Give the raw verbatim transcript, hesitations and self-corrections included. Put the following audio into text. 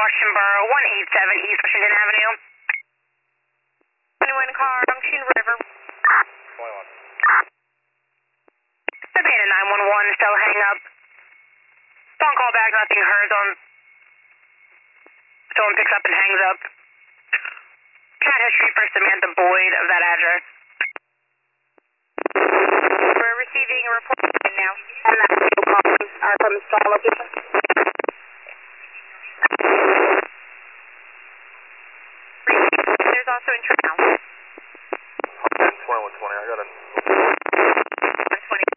Washington Borough, one eight seven East Washington Avenue. twenty-one car, Junction River. twenty-one. Savannah nine one one, still hang up. Phone call back, nothing heard. On someone picks up and hangs up. Cat history for Samantha Boyd of that address. We're receiving a report right now. And that's our from install location.